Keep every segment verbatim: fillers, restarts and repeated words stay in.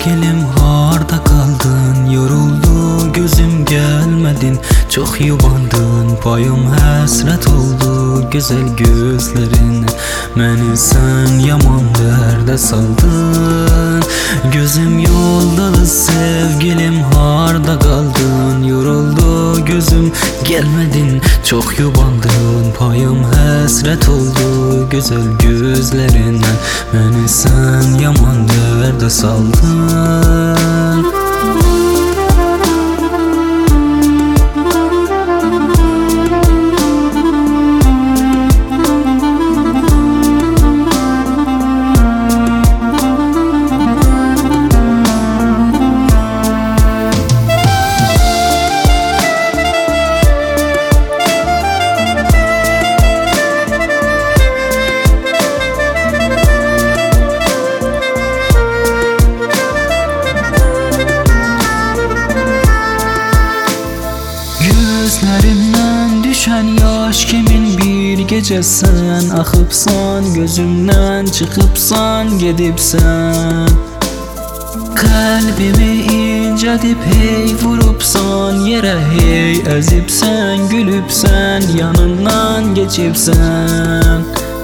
Sevgilim harda kaldın, yoruldu gözüm gelmedin. Çok yubandın, payım həsrət oldu güzel gözlerine. Məni sen yaman dərdə saldın, gözüm yoldadır sevgilim harda kaldın. Yoruldu gözüm gelmedin, çok yubandın, payım həsrət oldu güzel gözlerine. Məni sen yaman dərdə saldın. Gözlerimden düşen yaş kimin, bir gece sen akıpsan, gözümden çıkıpsan gedipsen. Kalbimi incedip hey vurupsan, yere hey ezipsen, gülüpsen, yanından geçipsen.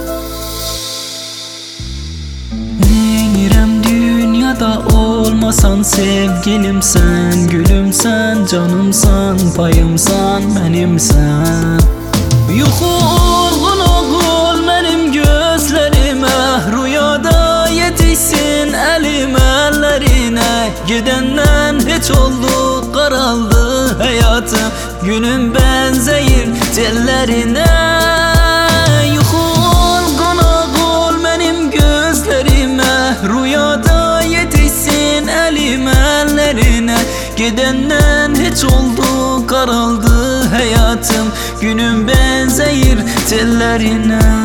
Dünyada olmasan sevgilimsen, gülümsen, canımsan, payımsan, benimsen. Yuxu olgun oğul benim gözlerime, rüyada yetişsin elim ellerine. Gidenden hiç oldu qaraldı hayatım, günüm benzeyir tellerine. Yuxu olgun oğul benim gözlerime, rüyada yetişsin elim ellerine. Gidenden hiç oldu qaraldı hayatım, günüm benzeyir tellerine.